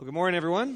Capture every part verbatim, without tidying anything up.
Well, good morning, everyone.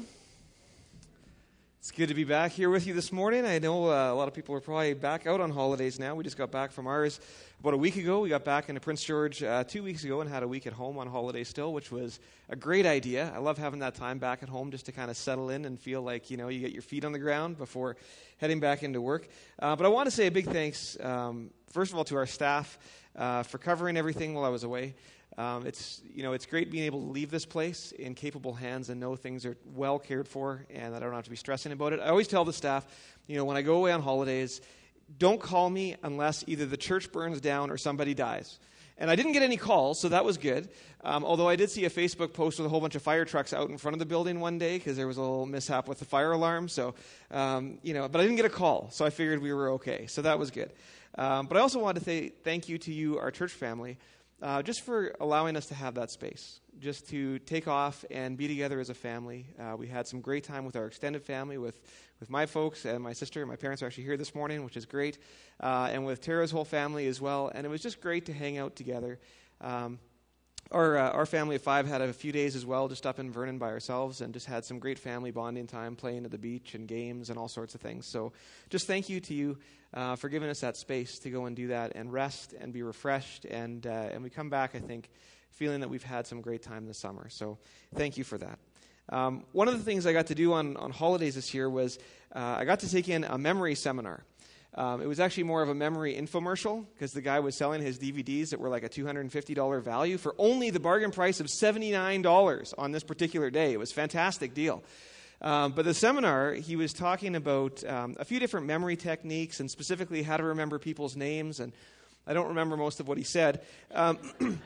It's good to be back here with you this morning. I know uh, a lot of people are probably back out on holidays now. We just got back from ours about a week ago. We got back into Prince George uh, two weeks ago and had a week at home on holiday still, which was a great idea. I love having that time back at home just to kind of settle in and feel like, you know, you get your feet on the ground before heading back into work. Uh, but I want to say a big thanks, um, first of all, to our staff uh, for covering everything while I was away. Um, it's, you know, it's great being able to leave this place in capable hands and know things are well cared for and that I don't have to be stressing about it. I always tell the staff, you know, when I go away on holidays, don't call me unless either the church burns down or somebody dies. And I didn't get any calls, so that was good. Um, although I did see a Facebook post with a whole bunch of fire trucks out in front of the building one day because there was a little mishap with the fire alarm. So, um, you know, but I didn't get a call, so I figured we were okay. So that was good. Um, but I also wanted to say thank you to you, our church family, Uh, just for allowing us to have that space, just to take off and be together as a family. Uh, we had some great time with our extended family, with, with my folks and my sister. My parents are actually here this morning, which is great, uh, and with Tara's whole family as well. And it was just great to hang out together. Um, our uh, our family of five had a few days as well, just up in Vernon by ourselves, and just had some great family bonding time, playing at the beach and games and all sorts of things. So just thank you to you uh, for giving us that space to go and do that and rest and be refreshed. And uh, and we come back, I think, feeling that we've had some great time this summer. So thank you for that. Um, one of the things I got to do on, on holidays this year was uh, I got to take in a memory seminar. Um, it was actually more of a memory infomercial because the guy was selling his D V Ds that were like a two hundred fifty dollars value for only the bargain price of seventy-nine dollars on this particular day. It was a fantastic deal. Um, but the seminar, he was talking about um, a few different memory techniques and specifically how to remember people's names. And I don't remember most of what he said. Um,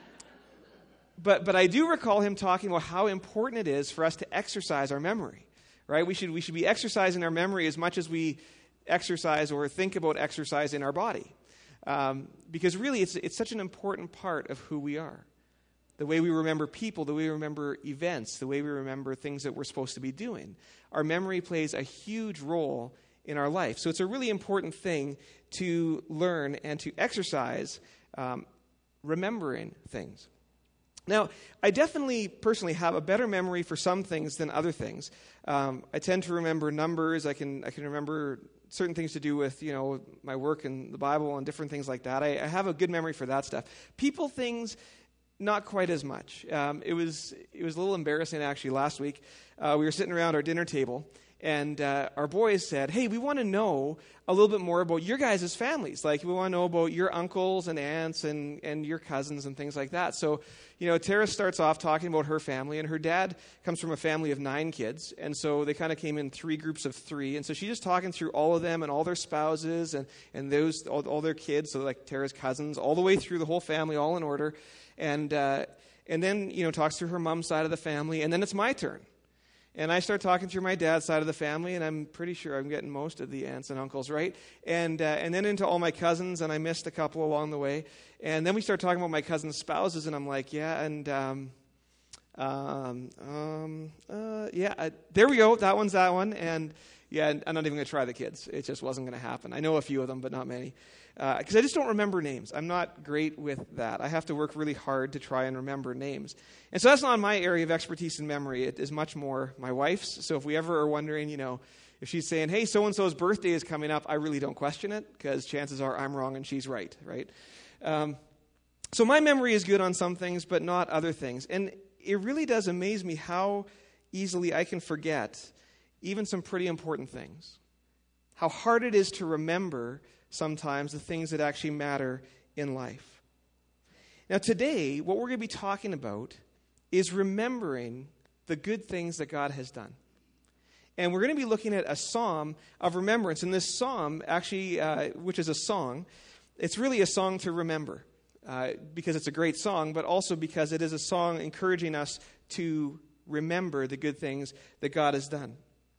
but but I do recall him talking about how important it is for us to exercise our memory. Right? We should we should be exercising our memory as much as we exercise or think about exercise in our body. Um, because really it's it's such an important part of who we are. The way we remember people, the way we remember events, the way we remember things that we're supposed to be doing. Our memory plays a huge role in our life. So it's a really important thing to learn and to exercise um, remembering things. Now, I definitely personally have a better memory for some things than other things. Um, I tend to remember numbers. I can I can remember certain things to do with, you know, my work in the Bible and different things like that. I, I have a good memory for that stuff. People things, not quite as much. Um, it was it was a little embarrassing actually last week. Uh, we were sitting around our dinner table, and uh, our boys said, hey, we want to know a little bit more about your guys' families. Like, we want to know about your uncles and aunts and, and your cousins and things like that. So, you know, Tara starts off talking about her family, and her dad comes from a family of nine kids. And so they kind of came in three groups of three. And so she's just talking through all of them and all their spouses and, and those all, all their kids, so like Tara's cousins, all the way through the whole family, all in order. And uh, and then, you know, talks through her mom's side of the family. And then it's my turn. And I start talking through my dad's side of the family, and I'm pretty sure I'm getting most of the aunts and uncles right. And uh, and then into all my cousins, and I missed a couple along the way. And then we start talking about my cousins' spouses, and I'm like, yeah, and um, um, um, uh, yeah, uh, there we go. That one's that one. And yeah, I'm not even going to try the kids. It just wasn't going to happen. I know a few of them, but not many. Because uh, I just don't remember names. I'm not great with that. I have to work really hard to try and remember names. And so that's not my area of expertise in memory. It is much more my wife's. So if we ever are wondering, you know, if she's saying, hey, so-and-so's birthday is coming up, I really don't question it because chances are I'm wrong and she's right, right? Um, so my memory is good on some things, but not other things. And it really does amaze me how easily I can forget even some pretty important things. How hard it is to remember sometimes the things that actually matter in life. Now today, what we're going to be talking about is remembering the good things that God has done. And we're going to be looking at a psalm of remembrance. And this psalm, actually, uh, which is a song, it's really a song to remember. Uh, because it's a great song, but also because it is a song encouraging us to remember the good things that God has done.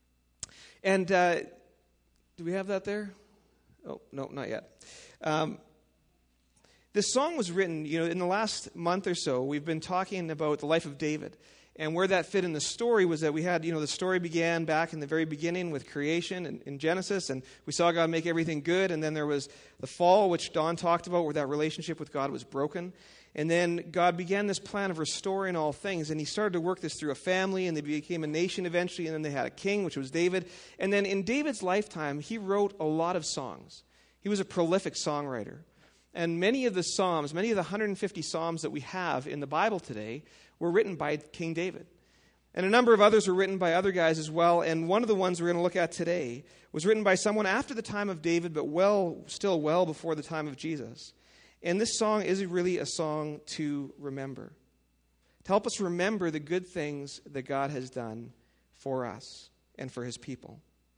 And uh, do we have that there? Oh, no, not yet. Um, this song was written, you know, in the last month or so, we've been talking about the life of David. And where that fit in the story was that we had, you know, the story began back in the very beginning with creation in, in Genesis, and we saw God make everything good, and then there was the fall, which Don talked about, where that relationship with God was broken. And then God began this plan of restoring all things, and he started to work this through a family, and they became a nation eventually, and then they had a king, which was David. And then in David's lifetime, he wrote a lot of songs. He was a prolific songwriter. And many of the Psalms, many of the one hundred fifty Psalms that we have in the Bible today were written by King David. And a number of others were written by other guys as well. And one of the ones we're going to look at today was written by someone after the time of David, but well, still well before the time of Jesus. And this song is really a song to remember, to help us remember the good things that God has done for us and for his people.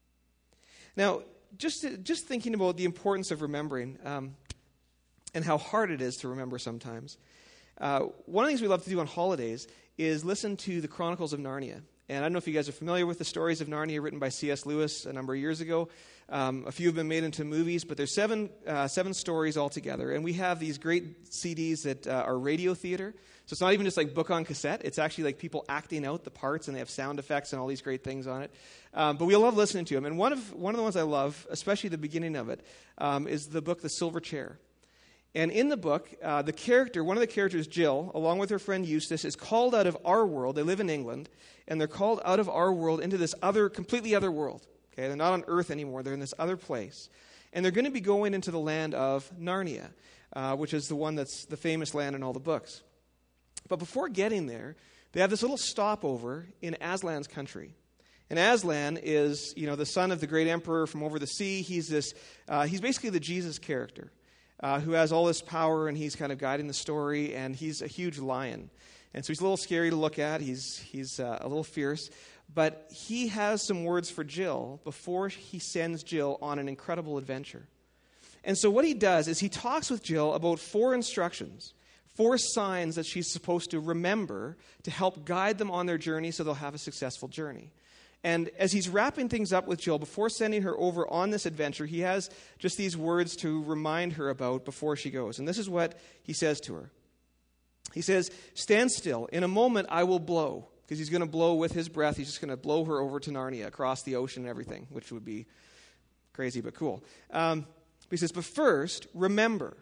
Now, just, just thinking about the importance of remembering, um, and how hard it is to remember sometimes. Uh, one of the things we love to do on holidays is listen to the Chronicles of Narnia. And I don't know if you guys are familiar with the stories of Narnia written by C S Lewis a number of years ago. Um, a few have been made into movies, but there's seven uh, seven stories altogether. And we have these great C Ds that uh, are radio theater. So it's not even just like book on cassette. It's actually like people acting out the parts, and they have sound effects and all these great things on it. Um, but we love listening to them. And one of one of the ones I love, especially the beginning of it, um, is the book The Silver Chair. And in the book, uh, the character, one of the characters, Jill, along with her friend Eustace, is called out of our world. They live in England, and they're called out of our world into this other, completely other world. Okay, they're not on Earth anymore. They're in this other place. And they're going to be going into the land of Narnia, uh, which is the one that's the famous land in all the books. But before getting there, they have this little stopover in Aslan's country. And Aslan is, you know, the son of the great emperor from over the sea. He's this, uh, he's basically the Jesus character. Uh, who has all this power, and he's kind of guiding the story, and he's a huge lion. And so he's a little scary to look at. He's he's uh, a little fierce. But he has some words for Jill before he sends Jill on an incredible adventure. And so what he does is he talks with Jill about four instructions, four signs that she's supposed to remember to help guide them on their journey so they'll have a successful journey. And as he's wrapping things up with Jill, before sending her over on this adventure, he has just these words to remind her about before she goes. And this is what he says to her. He says, "Stand still. In a moment I will blow." Because he's going to blow with his breath. He's just going to blow her over to Narnia, across the ocean and everything, which would be crazy but cool. Um, but he says, "But first, remember.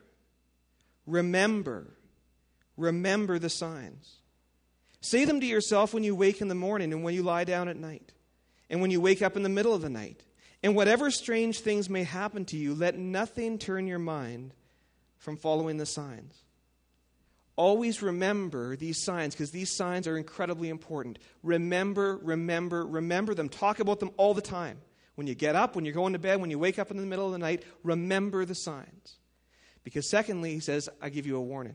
Remember. Remember the signs. Say them to yourself when you wake in the morning and when you lie down at night. And when you wake up in the middle of the night. And whatever strange things may happen to you, let nothing turn your mind from following the signs." Always remember these signs, because these signs are incredibly important. Remember, remember, remember them. Talk about them all the time. When you get up, when you're going to bed, when you wake up in the middle of the night, remember the signs. Because secondly, he says, "I give you a warning.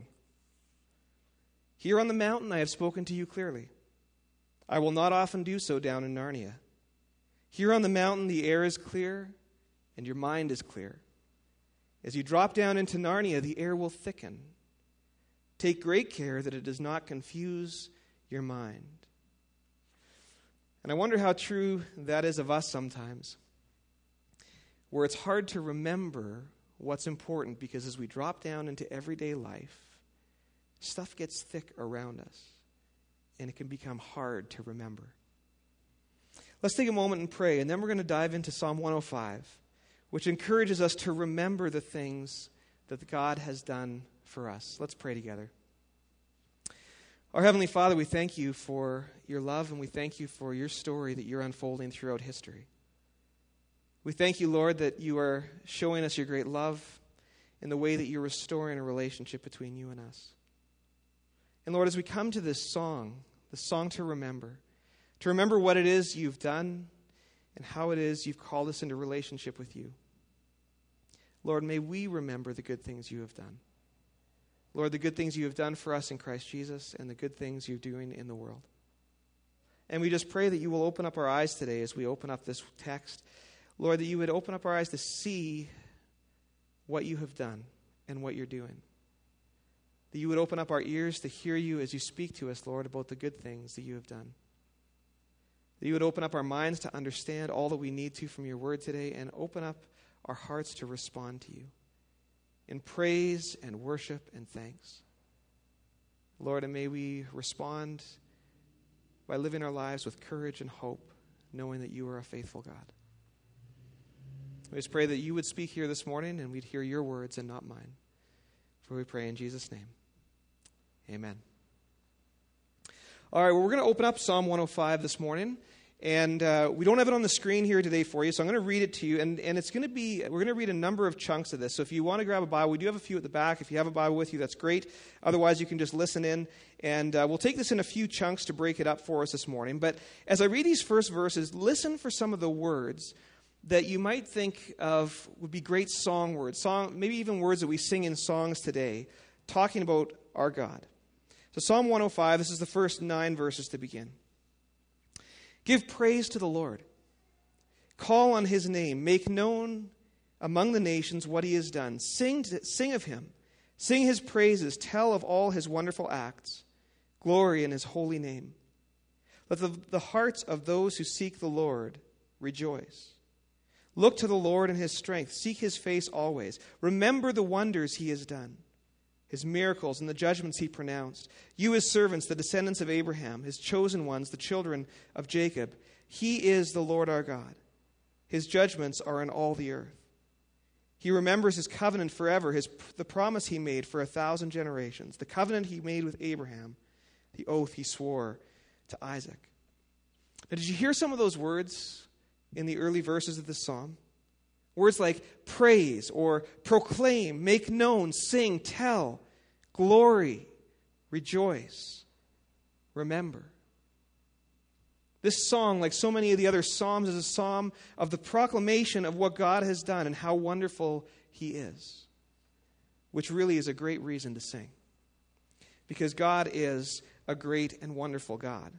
Here on the mountain I have spoken to you clearly. I will not often do so down in Narnia. Here on the mountain the air is clear and your mind is clear. As you drop down into Narnia, the air will thicken. Take great care that it does not confuse your mind." And I wonder how true that is of us sometimes, where it's hard to remember what's important, because as we drop down into everyday life, stuff gets thick around us, and it can become hard to remember. Let's take a moment and pray, and then we're going to dive into Psalm one oh five, which encourages us to remember the things that God has done for us. Let's pray together. Our Heavenly Father, we thank you for your love, and we thank you for your story that you're unfolding throughout history. We thank you, Lord, that you are showing us your great love in the way that you're restoring a relationship between you and us. And Lord, as we come to this song, the song to remember, to remember what it is you've done and how it is you've called us into relationship with you. Lord, may we remember the good things you have done. Lord, the good things you have done for us in Christ Jesus and the good things you're doing in the world. And we just pray that you will open up our eyes today as we open up this text. Lord, that you would open up our eyes to see what you have done and what you're doing. That you would open up our ears to hear you as you speak to us, Lord, about the good things that you have done. That you would open up our minds to understand all that we need to from your word today, and open up our hearts to respond to you in praise and worship and thanks. Lord, and may we respond by living our lives with courage and hope, knowing that you are a faithful God. We just pray that you would speak here this morning and we'd hear your words and not mine. For we pray in Jesus' name. Amen. All right, well, we're going to open up Psalm one oh five this morning. And uh, we don't have it on the screen here today for you, so I'm going to read it to you. And, and it's going to be, we're going to read a number of chunks of this. So if you want to grab a Bible, we do have a few at the back. If you have a Bible with you, that's great. Otherwise, you can just listen in. And uh, we'll take this in a few chunks to break it up for us this morning. But as I read these first verses, listen for some of the words that you might think of would be great song words, song, maybe even words that we sing in songs today, talking about our God. So Psalm one oh five, this is the first nine verses to begin. Give praise to the Lord. Call on his name. Make known among the nations what he has done. Sing, to, sing of him. Sing his praises. Tell of all his wonderful acts. Glory in his holy name. Let the, the hearts of those who seek the Lord rejoice. Look to the Lord in his strength. Seek his face always. Remember the wonders he has done, his miracles and the judgments he pronounced. You, his servants, the descendants of Abraham, his chosen ones, the children of Jacob. He is the Lord our God. His judgments are in all the earth. He remembers his covenant forever, his, the promise he made for a thousand generations, the covenant he made with Abraham, the oath he swore to Isaac. Now, did you hear some of those words in the early verses of this psalm? Words like praise or proclaim, make known, sing, tell, glory, rejoice, remember. This song, like so many of the other psalms, is a psalm of the proclamation of what God has done and how wonderful he is, which really is a great reason to sing, because God is a great and wonderful God.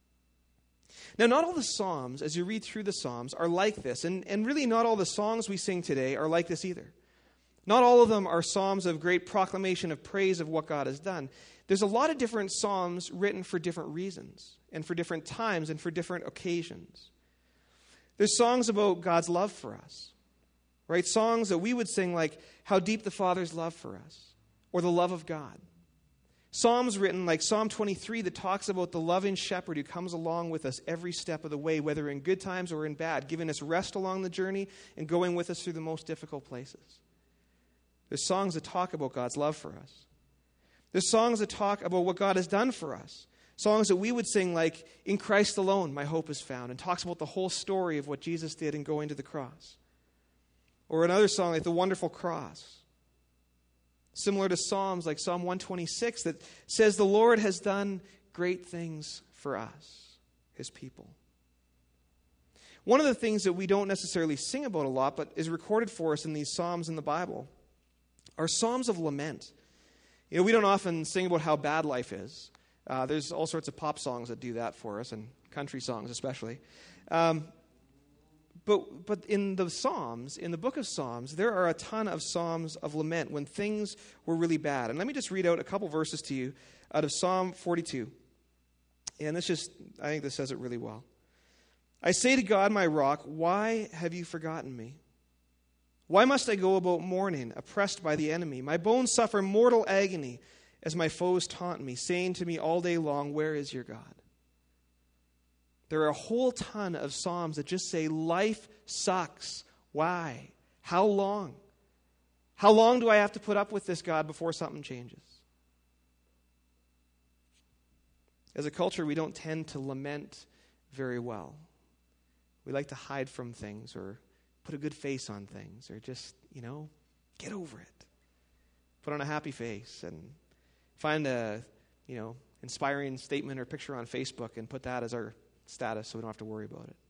Now, not all the Psalms, as you read through the Psalms, are like this. And, and really not all the songs we sing today are like this either. Not all of them are psalms of great proclamation of praise of what God has done. There's a lot of different psalms written for different reasons and for different times and for different occasions. There's songs about God's love for us, right? Songs that we would sing like, how deep the Father's love for us, or the love of God. Psalms written like Psalm twenty-three that talks about the loving shepherd who comes along with us every step of the way, whether in good times or in bad, giving us rest along the journey and going with us through the most difficult places. There's songs that talk about God's love for us. There's songs that talk about what God has done for us. Songs that we would sing like, in Christ alone my hope is found, and talks about the whole story of what Jesus did in going to the cross. Or another song like The Wonderful Cross. Similar to Psalms like Psalm one twenty-six that says the Lord has done great things for us, his people. One of the things that we don't necessarily sing about a lot, but is recorded for us in these Psalms in the Bible, are Psalms of lament. You know, we don't often sing about how bad life is. Uh, there's all sorts of pop songs that do that for us, and country songs especially. Um, But but in the Psalms, in the book of Psalms, there are a ton of Psalms of lament when things were really bad. And let me just read out a couple verses to you out of Psalm forty-two. And this just, I think this says it really well. I say to God, my rock, why have you forgotten me? Why must I go about mourning, oppressed by the enemy? My bones suffer mortal agony as my foes taunt me, saying to me all day long, where is your God? There are a whole ton of psalms that just say, life sucks. Why? How long? How long do I have to put up with this, God, before something changes? As a culture, we don't tend to lament very well. We like to hide from things or put a good face on things or just, you know, get over it. Put on a happy face and find a, you know, inspiring statement or picture on Facebook and put that as our status so we don't have to worry about it.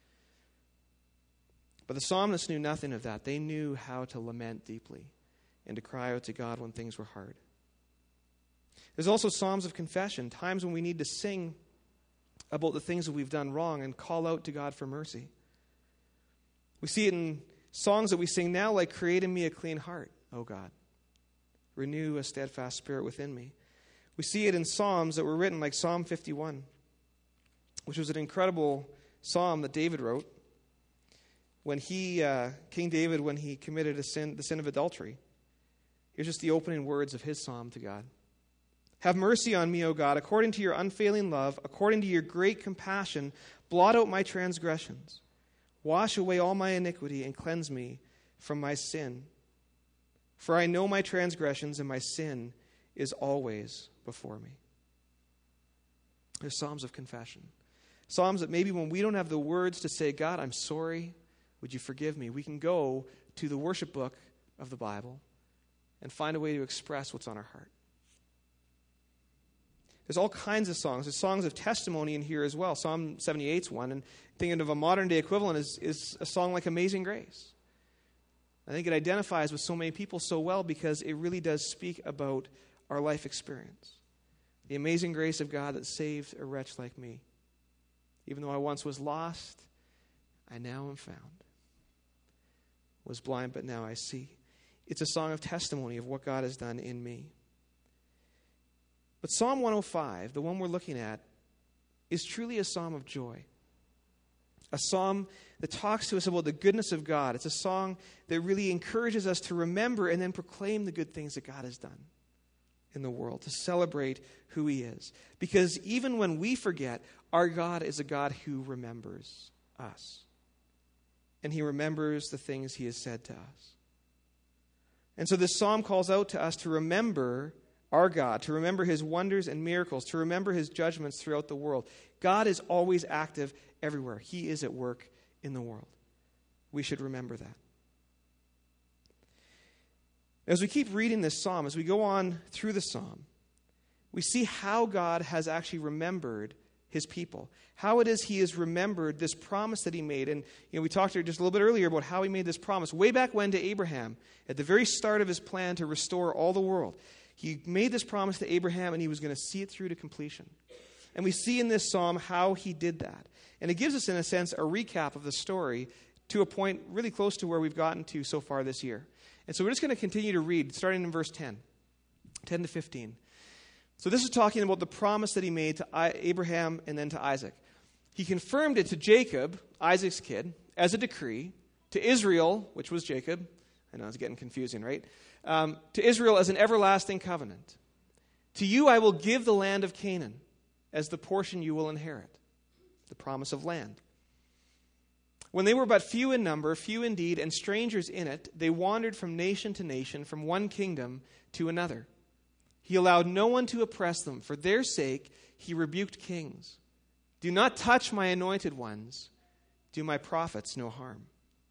But the psalmists knew nothing of that. They knew how to lament deeply and to cry out to God when things were hard. There's also psalms of confession, times when we need to sing about the things that we've done wrong and call out to God for mercy. We see it in songs that we sing now, like create in me a clean heart, O God. Renew a steadfast spirit within me. We see it in psalms that were written like Psalm fifty-one, which was an incredible psalm that David wrote when he, uh, King David, when he committed a sin, the sin of adultery. Here's just the opening words of his psalm to God. Have mercy on me, O God, according to your unfailing love, according to your great compassion, blot out my transgressions. Wash away all my iniquity and cleanse me from my sin. For I know my transgressions, and my sin is always before me. There's psalms of confession. Psalms that maybe when we don't have the words to say, God, I'm sorry, would you forgive me? We can go to the worship book of the Bible and find a way to express what's on our heart. There's all kinds of songs. There's songs of testimony in here as well. Psalm seventy-eight is one. And thinking of a modern-day equivalent is, is a song like Amazing Grace. I think it identifies with so many people so well because it really does speak about our life experience. The amazing grace of God that saved a wretch like me. Even though I once was lost, I now am found. Was blind, but now I see. It's a song of testimony of what God has done in me. But Psalm one oh five, the one we're looking at, is truly a psalm of joy. A psalm that talks to us about the goodness of God. It's a song that really encourages us to remember and then proclaim the good things that God has done in the world, to celebrate who he is. Because even when we forget, our God is a God who remembers us. And he remembers the things he has said to us. And so this psalm calls out to us to remember our God, to remember his wonders and miracles, to remember his judgments throughout the world. God is always active everywhere. He is at work in the world. We should remember that. As we keep reading this psalm, as we go on through the psalm, we see how God has actually remembered his people. How it is he has remembered this promise that he made. And you know, we talked just a little bit earlier about how he made this promise way back when to Abraham, at the very start of his plan to restore all the world. He made this promise to Abraham, and he was going to see it through to completion. And we see in this psalm how he did that. And it gives us, in a sense, a recap of the story to a point really close to where we've gotten to so far this year. And so we're just going to continue to read, starting in verse ten, ten to fifteen. So this is talking about the promise that he made to Abraham and then to Isaac. He confirmed it to Jacob, Isaac's kid, as a decree, to Israel, which was Jacob. I know it's getting confusing, right? Um, to Israel as an everlasting covenant. To you I will give the land of Canaan as the portion you will inherit, the promise of land. When they were but few in number, few indeed, and strangers in it, they wandered from nation to nation, from one kingdom to another. He allowed no one to oppress them. For their sake he rebuked kings. Do not touch my anointed ones. Do my prophets no harm.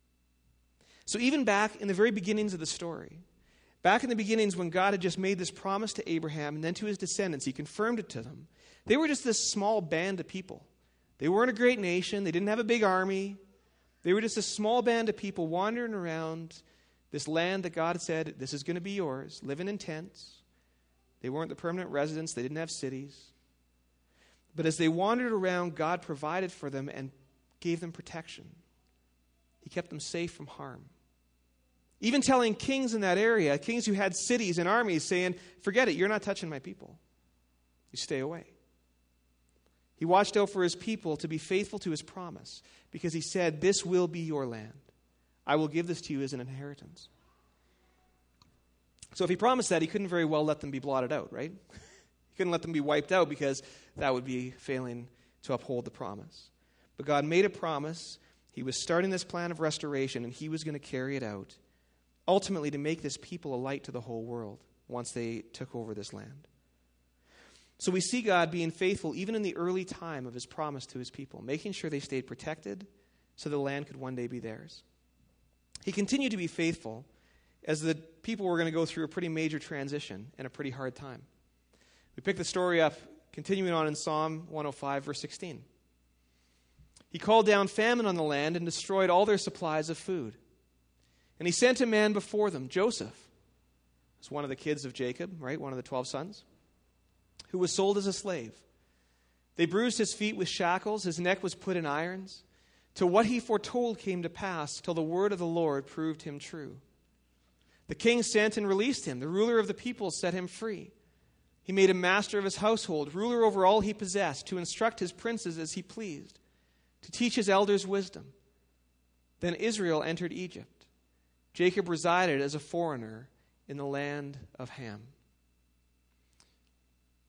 So even back in the very beginnings of the story, back in the beginnings when God had just made this promise to Abraham and then to his descendants, he confirmed it to them. They were just this small band of people. They weren't a great nation. They didn't have a big army. They were just a small band of people wandering around this land that God had said, this is going to be yours, living in tents. They weren't the permanent residents. They didn't have cities. But as they wandered around, God provided for them and gave them protection. He kept them safe from harm. Even telling kings in that area, kings who had cities and armies, saying, forget it, you're not touching my people. You stay away. He watched out for his people to be faithful to his promise because he said, this will be your land. I will give this to you as an inheritance. So if he promised that, he couldn't very well let them be blotted out, right? He couldn't let them be wiped out because that would be failing to uphold the promise. But God made a promise. He was starting this plan of restoration, and he was going to carry it out, ultimately to make this people a light to the whole world once they took over this land. So we see God being faithful even in the early time of his promise to his people, making sure they stayed protected so the land could one day be theirs. He continued to be faithful as the people were going to go through a pretty major transition and a pretty hard time. We pick the story up, continuing on in Psalm one oh five, verse sixteen. He called down famine on the land and destroyed all their supplies of food. And he sent a man before them, Joseph. It's one of the kids of Jacob, right? One of the twelve sons, who was sold as a slave. They bruised his feet with shackles. His neck was put in irons. Till what he foretold came to pass, till the word of the Lord proved him true. The king sent and released him. The ruler of the people set him free. He made him master of his household, ruler over all he possessed, to instruct his princes as he pleased, to teach his elders wisdom. Then Israel entered Egypt. Jacob resided as a foreigner in the land of Ham.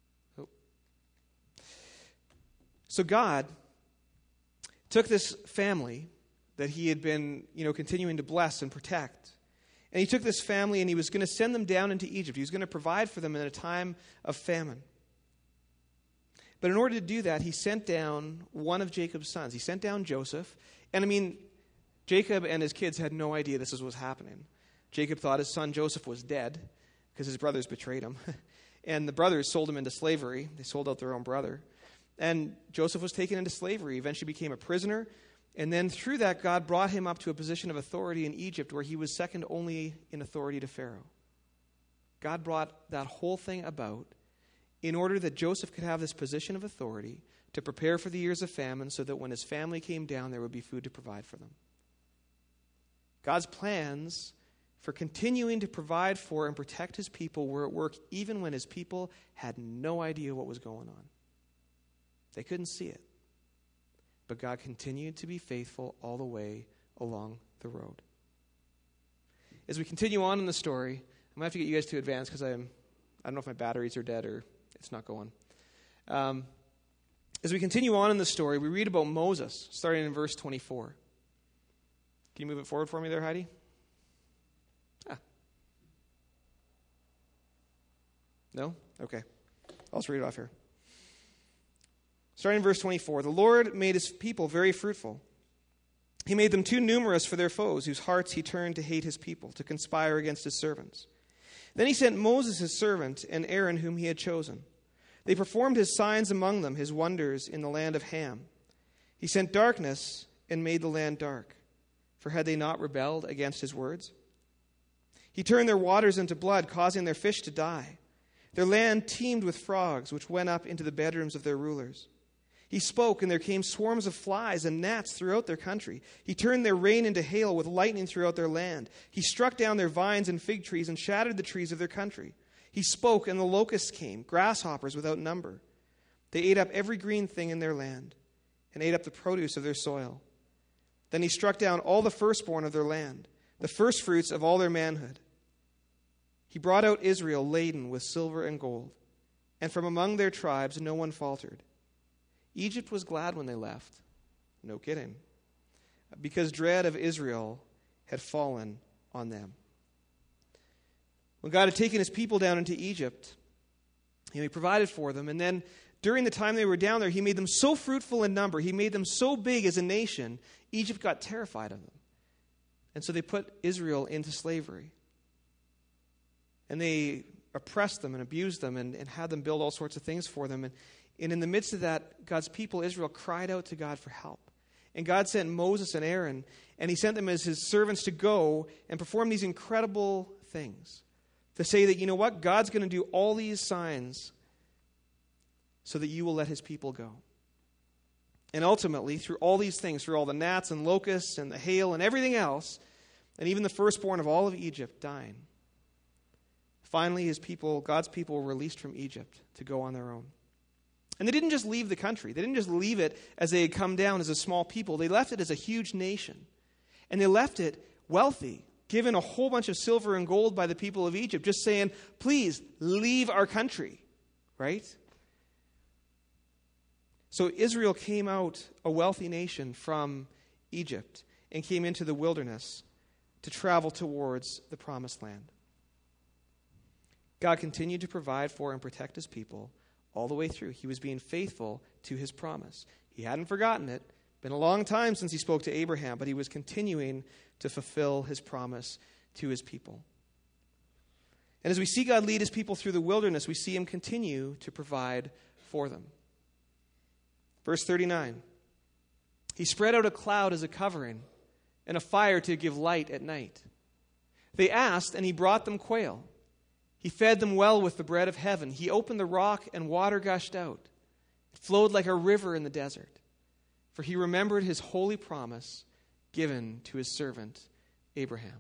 So God took this family that he had been, you know, continuing to bless and protect. And he took this family and he was going to send them down into Egypt. He was going to provide for them in a time of famine. But in order to do that, he sent down one of Jacob's sons. He sent down Joseph. And I mean, Jacob and his kids had no idea this was what was happening. Jacob thought his son Joseph was dead because his brothers betrayed him. And the brothers sold him into slavery. They sold out their own brother. And Joseph was taken into slavery, eventually became a prisoner. And then through that, God brought him up to a position of authority in Egypt where he was second only in authority to Pharaoh. God brought that whole thing about in order that Joseph could have this position of authority to prepare for the years of famine so that when his family came down, there would be food to provide for them. God's plans for continuing to provide for and protect his people were at work even when his people had no idea what was going on. They couldn't see it. But God continued to be faithful all the way along the road. As we continue on in the story, I'm going to have to get you guys to advance because I'm, I don't know if my batteries are dead or it's not going. Um, as we continue on in the story, we read about Moses, starting in verse twenty-four. Can you move it forward for me there, Heidi? Ah. No? Okay. I'll just read it off here. Starting in verse twenty-four, the Lord made his people very fruitful. He made them too numerous for their foes, whose hearts he turned to hate his people, to conspire against his servants. Then he sent Moses his servant and Aaron whom he had chosen. They performed his signs among them, his wonders in the land of Ham. He sent darkness and made the land dark, for had they not rebelled against his words? He turned their waters into blood, causing their fish to die. Their land teemed with frogs, which went up into the bedrooms of their rulers. He spoke, and there came swarms of flies and gnats throughout their country. He turned their rain into hail with lightning throughout their land. He struck down their vines and fig trees and shattered the trees of their country. He spoke, and the locusts came, grasshoppers without number. They ate up every green thing in their land and ate up the produce of their soil. Then he struck down all the firstborn of their land, the firstfruits of all their manhood. He brought out Israel laden with silver and gold, and from among their tribes no one faltered. Egypt was glad when they left. No kidding. Because dread of Israel had fallen on them. When God had taken his people down into Egypt, he provided for them. And then during the time they were down there, he made them so fruitful in number. He made them so big as a nation, Egypt got terrified of them. And so they put Israel into slavery. And they oppressed them and abused them and, and had them build all sorts of things for them. And, and in the midst of that, God's people, Israel, cried out to God for help. And God sent Moses and Aaron, and he sent them as his servants to go and perform these incredible things. To say that, you know what, God's going to do all these signs so that you will let his people go. And ultimately, through all these things, through all the gnats and locusts and the hail and everything else, and even the firstborn of all of Egypt dying, finally his people, God's people, were released from Egypt to go on their own. And they didn't just leave the country. They didn't just leave it as they had come down as a small people. They left it as a huge nation. And they left it wealthy, given a whole bunch of silver and gold by the people of Egypt, just saying, please, leave our country, right? So Israel came out a wealthy nation from Egypt and came into the wilderness to travel towards the promised land. God continued to provide for and protect his people all the way through. He was being faithful to his promise. He hadn't forgotten it. Been a long time since he spoke to Abraham, but he was continuing to fulfill his promise to his people. And as we see God lead his people through the wilderness, we see him continue to provide for them. Verse thirty-nine, he spread out a cloud as a covering and a fire to give light at night. They asked, and he brought them quail. He fed them well with the bread of heaven. He opened the rock, and water gushed out. It flowed like a river in the desert. For he remembered his holy promise given to his servant Abraham.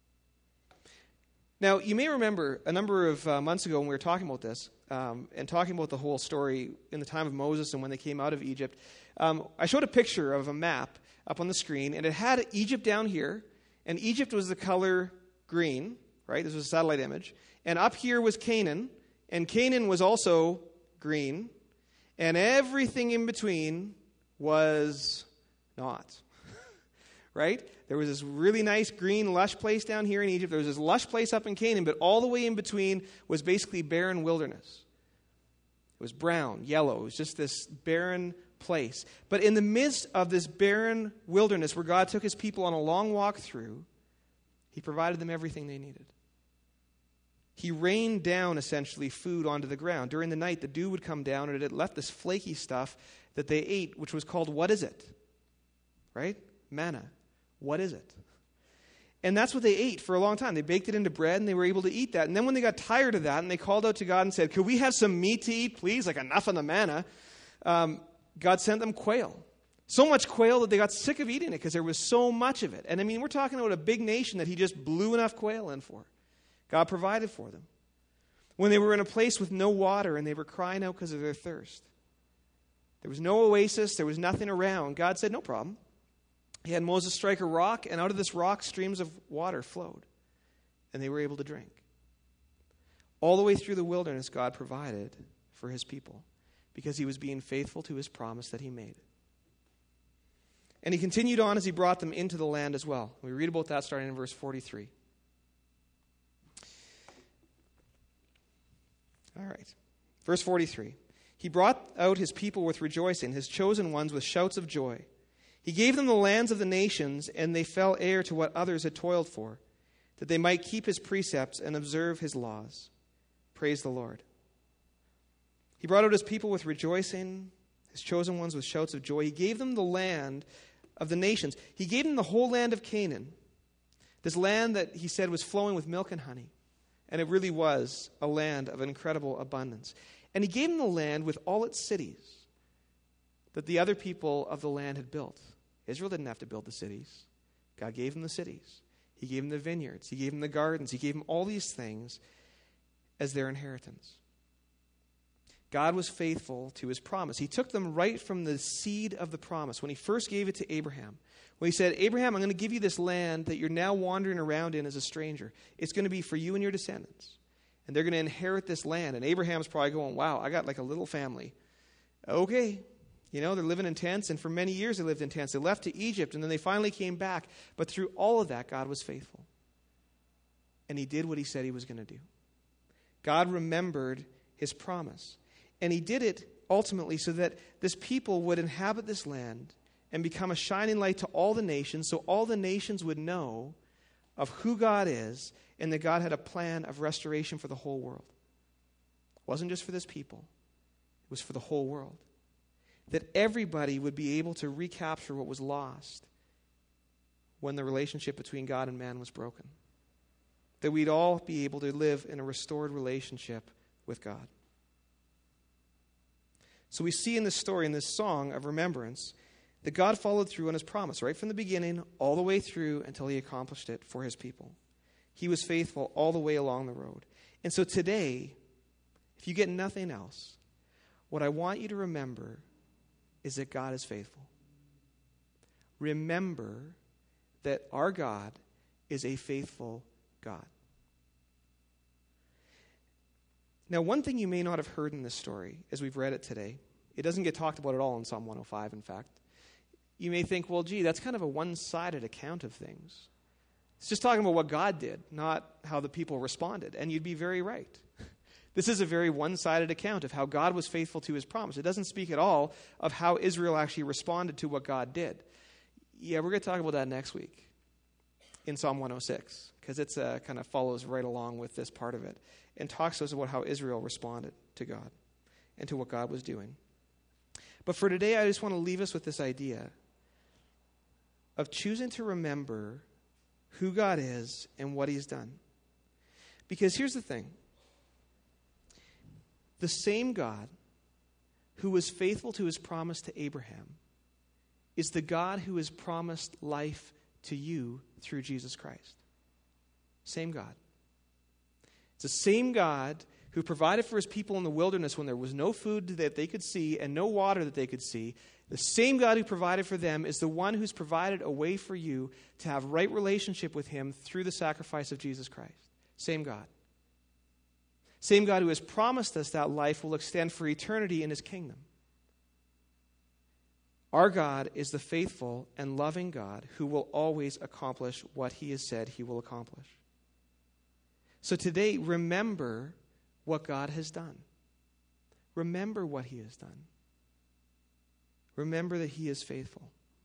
Now, you may remember a number of uh, months ago when we were talking about this, um, and talking about the whole story in the time of Moses and when they came out of Egypt, um, I showed a picture of a map up on the screen, and it had Egypt down here, and Egypt was the color green, right? This was a satellite image. And up here was Canaan, and Canaan was also green. and everything in between was not. Right? There was this really nice green lush place down here in Egypt. There was this lush place up in Canaan, but all the way in between was basically barren wilderness. It was brown, yellow. It was just this barren place. But in the midst of this barren wilderness where God took his people on a long walk through, he provided them everything they needed. He rained down, essentially, food onto the ground. During the night, the dew would come down, and it left this flaky stuff that they ate, which was called, what is it? Right? Manna. What is it? And that's what they ate for a long time. They baked it into bread, and they were able to eat that. And then when they got tired of that, and they called out to God and said, could we have some meat to eat, please? Like enough of the manna. Um, God sent them quail. So much quail that they got sick of eating it because there was so much of it. And I mean, we're talking about a big nation that he just blew enough quail in for. God provided for them. When they were in a place with no water and they were crying out because of their thirst. There was no oasis. There was nothing around. God said, no problem. He had Moses strike a rock, and out of this rock, streams of water flowed. And they were able to drink. All the way through the wilderness, God provided for his people because he was being faithful to his promise that he made. And he continued on as he brought them into the land as well. We read about that starting in verse forty-three. All right. Verse forty-three. He brought out his people with rejoicing, his chosen ones with shouts of joy. He gave them the lands of the nations, and they fell heir to what others had toiled for, that they might keep his precepts and observe his laws. Praise the Lord. He brought out his people with rejoicing, his chosen ones with shouts of joy. He gave them the land of the nations. He gave them the whole land of Canaan, this land that he said was flowing with milk and honey. And it really was a land of incredible abundance. And he gave them the land with all its cities that the other people of the land had built. Israel didn't have to build the cities. God gave them the cities. He gave them the vineyards. He gave them the gardens. He gave them all these things as their inheritance. God was faithful to his promise. He took them right from the seed of the promise. When he first gave it to Abraham, when he said, Abraham, I'm going to give you this land that you're now wandering around in as a stranger. It's going to be for you and your descendants. And they're going to inherit this land. And Abraham's probably going, wow, I got like a little family. Okay. You know, they're living in tents, and for many years they lived in tents. They left to Egypt, and then they finally came back. But through all of that, God was faithful. And he did what he said he was going to do. God remembered his promise. And he did it ultimately so that this people would inhabit this land and become a shining light to all the nations, so all the nations would know of who God is and that God had a plan of restoration for the whole world. It wasn't just for this people. It was for the whole world. That everybody would be able to recapture what was lost when the relationship between God and man was broken. That we'd all be able to live in a restored relationship with God. So we see in this story, in this song of remembrance, that God followed through on his promise, right from the beginning, all the way through until he accomplished it for his people. He was faithful all the way along the road. And so today, if you get nothing else, what I want you to remember is that God is faithful. Remember that our God is a faithful God. Now, one thing you may not have heard in this story as we've read it today, it doesn't get talked about at all in Psalm one oh five, in fact. You may think, well, gee, that's kind of a one-sided account of things. It's just talking about what God did, not how the people responded. And you'd be very right. This is a very one-sided account of how God was faithful to his promise. It doesn't speak at all of how Israel actually responded to what God did. Yeah, we're going to talk about that next week in Psalm one oh six, because it uh, kind of follows right along with this part of it and talks to us about how Israel responded to God and to what God was doing. But for today, I just want to leave us with this idea of choosing to remember who God is and what he's done. Because here's the thing. The same God who was faithful to his promise to Abraham is the God who has promised life to you through Jesus Christ. Same God. It's the same God who provided for his people in the wilderness when there was no food that they could see and no water that they could see. The same God who provided for them is the one who's provided a way for you to have right relationship with him through the sacrifice of Jesus Christ. Same God. Same God who has promised us that life will extend for eternity in his kingdom. Our God is the faithful and loving God who will always accomplish what he has said he will accomplish. So today, remember what God has done. Remember what he has done. Remember that he is faithful.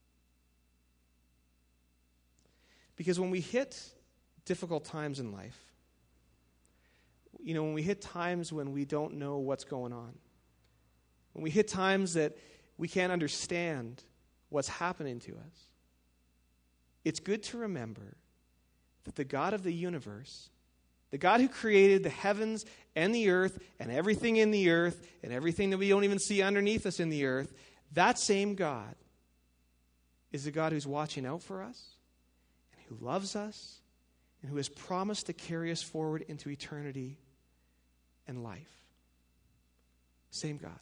Because when we hit difficult times in life, you know, when we hit times when we don't know what's going on, when we hit times that we can't understand what's happening to us, it's good to remember that the God of the universe, the God who created the heavens and the earth and everything in the earth and everything that we don't even see underneath us in the earth, that same God is the God who's watching out for us and who loves us and who has promised to carry us forward into eternity and life. Same God.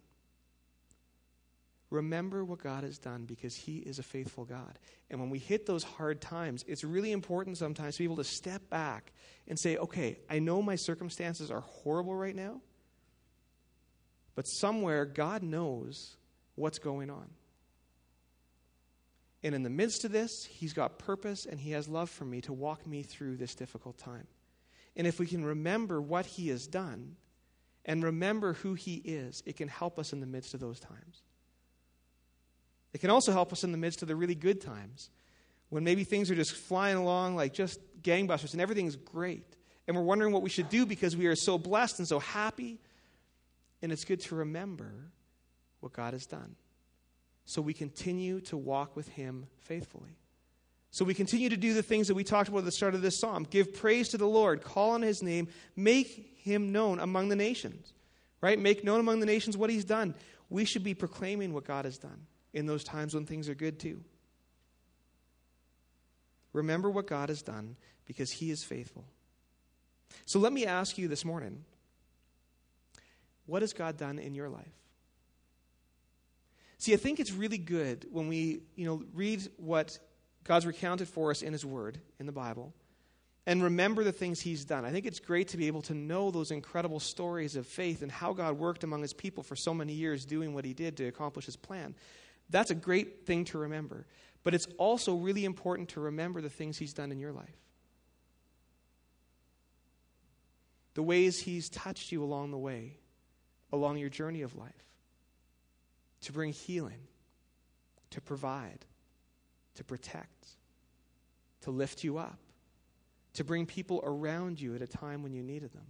Remember what God has done because he is a faithful God. And when we hit those hard times, it's really important sometimes to be able to step back and say, okay, I know my circumstances are horrible right now, but somewhere God knows what's going on. And in the midst of this, he's got purpose and he has love for me to walk me through this difficult time. And if we can remember what he has done and remember who he is, it can help us in the midst of those times. It can also help us in the midst of the really good times when maybe things are just flying along like just gangbusters and everything's great. And we're wondering what we should do because we are so blessed and so happy. And it's good to remember what God has done. So we continue to walk with him faithfully. So we continue to do the things that we talked about at the start of this psalm. Give praise to the Lord. Call on his name. Make him known among the nations. Right? Make known among the nations what he's done. We should be proclaiming what God has done in those times when things are good too. Remember what God has done because he is faithful. So let me ask you this morning, what has God done in your life? See, I think it's really good when we, you know, read what God's recounted for us in his word, in the Bible, and remember the things he's done. I think it's great to be able to know those incredible stories of faith and how God worked among his people for so many years doing what he did to accomplish his plan. That's a great thing to remember. But it's also really important to remember the things he's done in your life. The ways he's touched you along the way, along your journey of life. To bring healing, to provide, to protect, to lift you up, to bring people around you at a time when you needed them.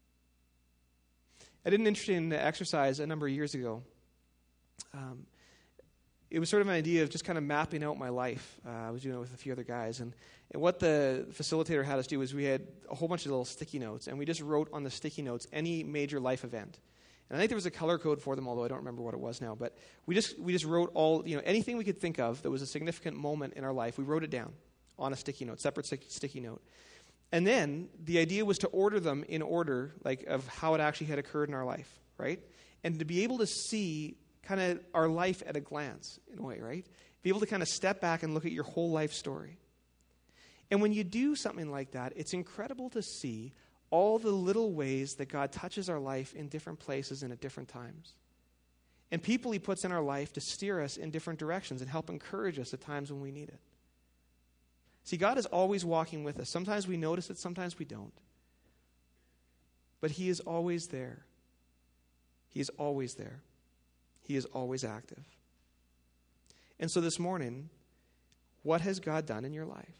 I did an interesting exercise a number of years ago. Um, It was sort of an idea of just kind of mapping out my life. Uh, I was doing it with a few other guys. And, and what the facilitator had us do was we had a whole bunch of little sticky notes, and we just wrote on the sticky notes any major life event. And I think there was a color code for them, although I don't remember what it was now. But we just we just wrote all, you know, anything we could think of that was a significant moment in our life, we wrote it down on a sticky note, separate sticky note. And then the idea was to order them in order, like of how it actually had occurred in our life, right? And to be able to see kind of our life at a glance, in a way, right? Be able to kind of step back and look at your whole life story. And when you do something like that, it's incredible to see all the little ways that God touches our life in different places and at different times. And people he puts in our life to steer us in different directions and help encourage us at times when we need it. See, God is always walking with us. Sometimes we notice it, sometimes we don't. But he is always there. He is always there. He is always active. And so this morning, what has God done in your life?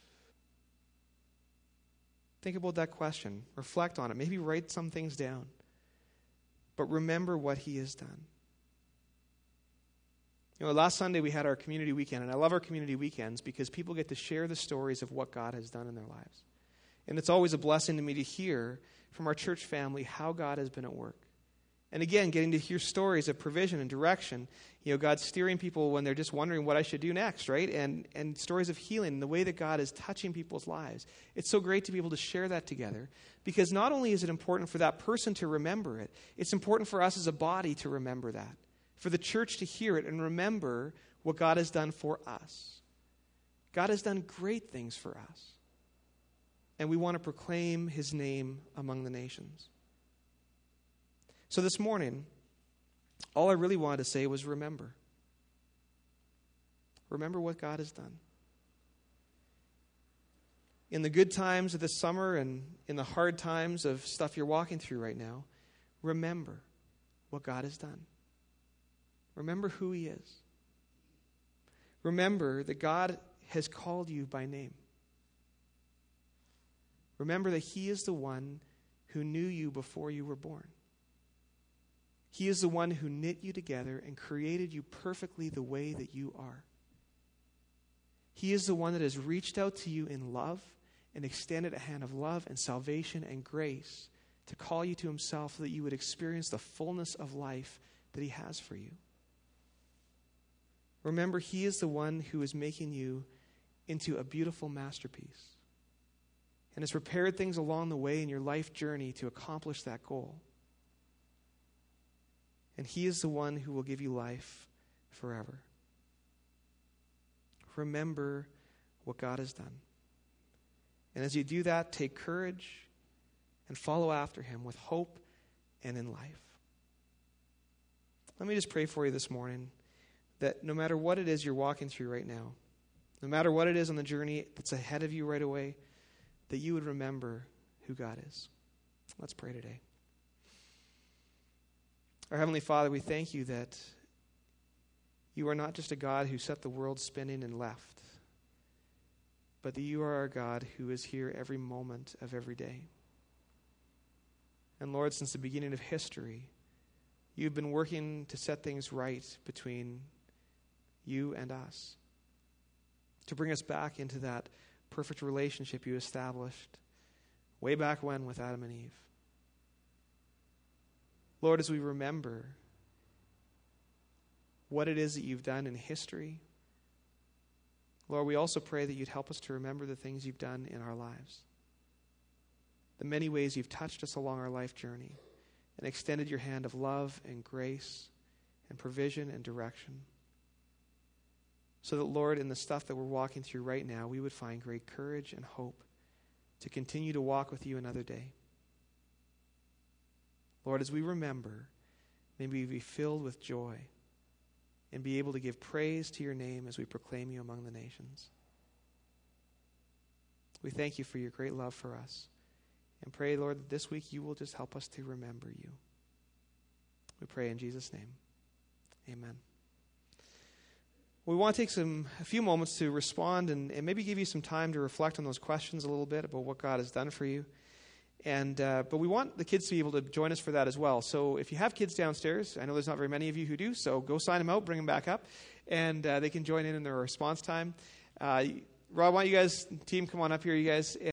Think about that question. Reflect on it. Maybe write some things down. But remember what he has done. You know, last Sunday we had our community weekend, and I love our community weekends because people get to share the stories of what God has done in their lives. And it's always a blessing to me to hear from our church family how God has been at work. And again, getting to hear stories of provision and direction. You know, God steering people when they're just wondering what I should do next, right? And and stories of healing and the way that God is touching people's lives. It's so great to be able to share that together because not only is it important for that person to remember it, it's important for us as a body to remember that. For the church to hear it and remember what God has done for us. God has done great things for us. And we want to proclaim his name among the nations. So this morning, all I really wanted to say was remember. remember what God has done. In the good times of this summer and in the hard times of stuff you're walking through right now, remember what God has done. Remember who he is. Remember that God has called you by name. Remember that he is the one who knew you before you were born. He is the one who knit you together and created you perfectly the way that you are. He is the one that has reached out to you in love and extended a hand of love and salvation and grace to call you to himself so that you would experience the fullness of life that he has for you. Remember, he is the one who is making you into a beautiful masterpiece and has prepared things along the way in your life journey to accomplish that goal. And he is the one who will give you life forever. Remember what God has done. And as you do that, take courage and follow after him with hope and in life. Let me just pray for you this morning that no matter what it is you're walking through right now, no matter what it is on the journey that's ahead of you right away, that you would remember who God is. Let's pray today. Our Heavenly Father, we thank you that you are not just a God who set the world spinning and left, but that you are our God who is here every moment of every day. And Lord, since the beginning of history, you've been working to set things right between you and us, to bring us back into that perfect relationship you established way back when with Adam and Eve. Lord, as we remember what it is that you've done in history, Lord, we also pray that you'd help us to remember the things you've done in our lives, the many ways you've touched us along our life journey and extended your hand of love and grace and provision and direction. So that, Lord, in the stuff that we're walking through right now, we would find great courage and hope to continue to walk with you another day. Lord, as we remember, may we be filled with joy and be able to give praise to your name as we proclaim you among the nations. We thank you for your great love for us and pray, Lord, that this week you will just help us to remember you. We pray in Jesus' name. Amen. We want to take some a few moments to respond and, and maybe give you some time to reflect on those questions a little bit about what God has done for you. And uh, but we want the kids to be able to join us for that as well. So if you have kids downstairs, I know there's not very many of you who do, so go sign them out, bring them back up, and uh, they can join in in their response time. Uh, Rob, why don't you guys, team, come on up here, you guys.